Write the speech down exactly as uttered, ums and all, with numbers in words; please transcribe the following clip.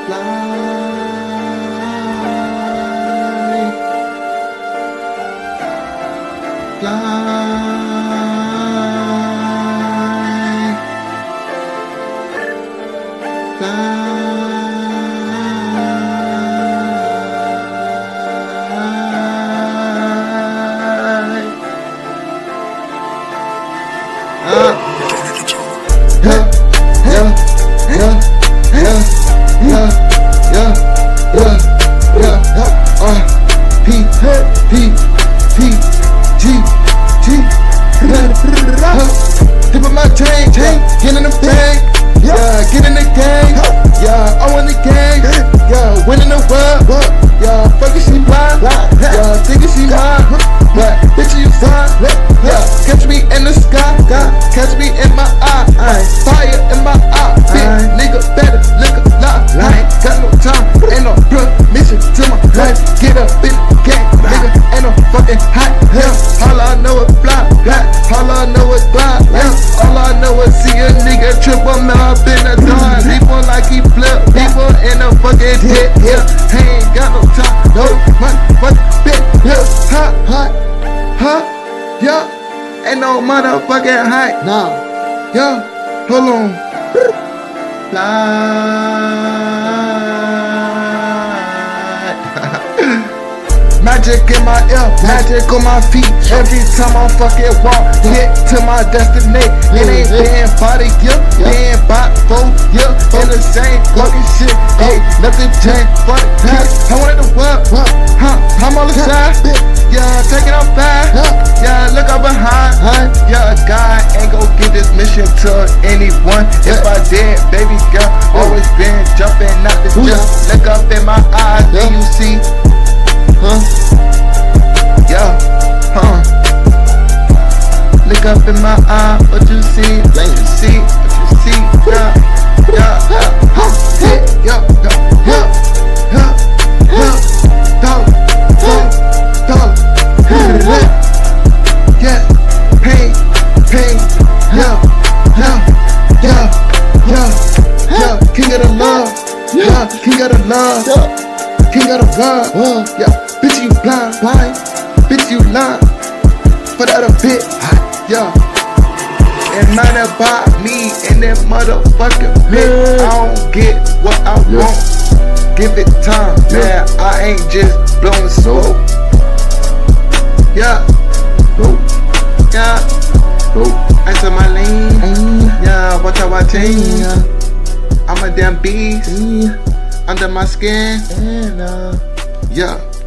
fly, fly, fly. Uh, yeah, yeah, yeah, yeah, yeah, yeah, yeah, yeah, yeah. Uh, P, P, P, G, G. Tip of my chain, chain, get in the bag, yeah, get in the gang, yeah, I want the gang, yeah, winning the world, yeah, fucking she blind, yeah, thinking she mine, but bitch you fine, yeah, catch me in the sky, catch me in my eye, fire in my eye, big nigga better look alive, I ain't got no time, ain't no permission to my life, get up in the gang, nigga, ain't no fucking hot, yeah, all I know is fly, all I know is glide, yeah, all I know is see a nigga trip on me up in the dime, people like he flip, people in the fucking hit, yeah, he ain't got no time, no money, fucking bitch, yeah, hot, hot, hot, yeah, ain't no motherfucking hype, nah, yeah, hold on, fly. Magic in my ear, magic on my feet. Every time I fucking walk, get to my destination. It ain't been body, yeah, been bought for, yeah, in the same fucking shit. Hey, nothing changed for the kids. I wanted to work, huh? I'm on the side, yeah, taking off fast, yeah, look up behind, yeah, God ain't gon' get this mission to anyone. If I did, baby girl, always been jumping out the jump. Look up in my eyes, then you see. Huh? Yeah, huh? Look up in my eye, what you see? What you see? What you see? Yeah, yeah, yeah, huh? Yeah, yeah, yeah, yeah, yeah, dog, dog, dog, yeah, pain, pain, yeah, yeah, yeah, yeah, yeah, king of the love, yeah, king of the love, king of the world, yeah. Bitch you blind, blind, bitch you lying, for that a bit, yeah. And none about me in that motherfucking bitch. I don't get what I want, give it time, man, I ain't just blowing smoke. Yeah, yeah, I said my lane, yeah, what I watching, I'm a damn beast, under my skin, yeah.